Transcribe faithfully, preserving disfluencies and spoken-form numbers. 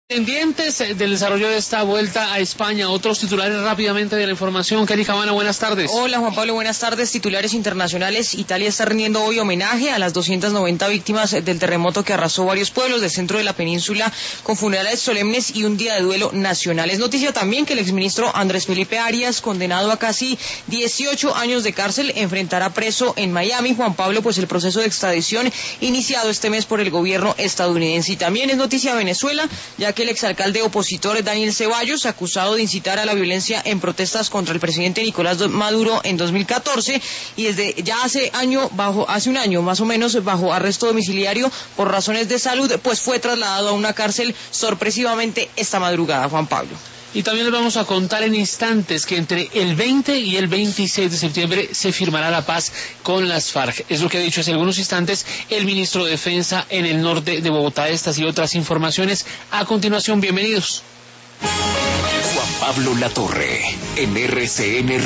Pendientes del desarrollo de esta vuelta a España, otros titulares rápidamente de la información. Kelly Cabana, buenas tardes. Hola Juan Pablo, buenas tardes. Titulares internacionales. Italia está rindiendo hoy homenaje a las doscientas noventa víctimas del terremoto que arrasó varios pueblos del centro de la península, con funerales solemnes y un día de duelo nacional. Es noticia también que el exministro Andrés Felipe Arias, condenado a casi dieciocho años de cárcel, enfrentará preso en Miami, Juan Pablo, pues el proceso de extradición iniciado este mes por el gobierno estadounidense. Y también es noticia Venezuela, ya que que el exalcalde opositor Daniel Ceballos, acusado de incitar a la violencia en protestas contra el presidente Nicolás Maduro en dos mil catorce, y desde ya hace año bajo hace un año más o menos bajo arresto domiciliario por razones de salud, pues fue trasladado a una cárcel sorpresivamente esta madrugada, Juan Pablo. Y también les vamos a contar en instantes que entre el veinte y el veintiséis de septiembre se firmará la paz con las FARC. Es lo que ha dicho hace algunos instantes el ministro de Defensa en el norte de Bogotá. Estas y otras informaciones a continuación. Bienvenidos. Juan Pablo Latorre, en R C N